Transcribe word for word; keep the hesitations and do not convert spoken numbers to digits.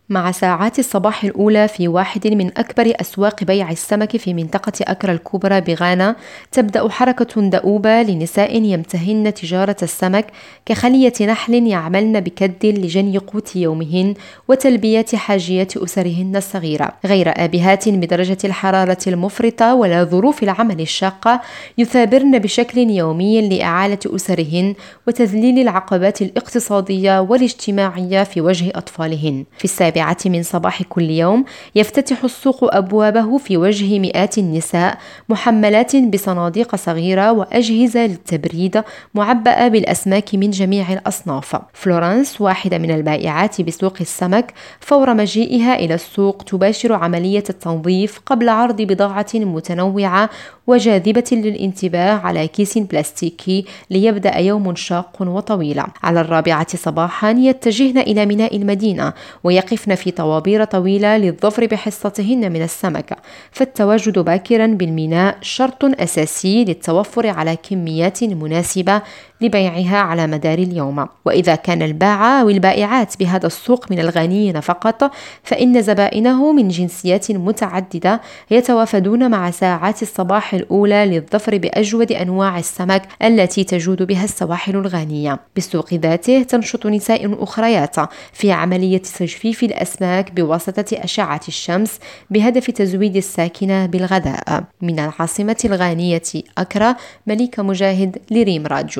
مع ساعات الصباح الأولى في واحد من أكبر أسواق بيع السمك في منطقة أكرا الكبرى بغانا، تبدأ حركة دؤوبة لنساء يمتهن تجارة السمك كخلية نحل يعملن بكد لجني قوت يومهن وتلبية حاجيات أسرهن الصغيرة. غير آبهات بدرجة الحرارة المفرطة ولا ظروف العمل الشاقة، يثابرن بشكل يومي لإعالة أسرهن وتذليل العقبات الاقتصادية والاجتماعية في وجه أطفالهن. في السابعة من صباح كل يوم يفتتح السوق أبوابه في وجه مئات النساء محملات بصناديق صغيرة وأجهزة للتبريد معبأة بالأسماك من جميع الأصناف. فلورانس، واحدة من البائعات بسوق السمك، فور مجيئها إلى السوق تباشر عملية التنظيف قبل عرض بضاعة متنوعة وجاذبة للانتباه على كيس بلاستيكي ليبدأ يوم شاق وطويل. على الرابعة صباحا يتجهن إلى ميناء المدينة ويقفن في طوابير طويلة للظفر بحصتهن من السمك، فالتواجد باكرا بالميناء شرط أساسي للتوفر على كميات مناسبة لبيعها على مدار اليوم. وإذا كان الباعة أو البائعات بهذا السوق من الغنيين فقط، فإن زبائنه من جنسيات متعددة يتوافدون مع ساعات الصباح الأولى للظفر بأجود أنواع السمك التي تجود بها السواحل الغانية. بالسوق ذاته تنشط نساء أخريات في عملية تجفيف الأسماك بواسطة أشعة الشمس بهدف تزويد الساكنة بالغذاء. من العاصمة الغانية أكرا، مليكة مجاهد، لريم راديو.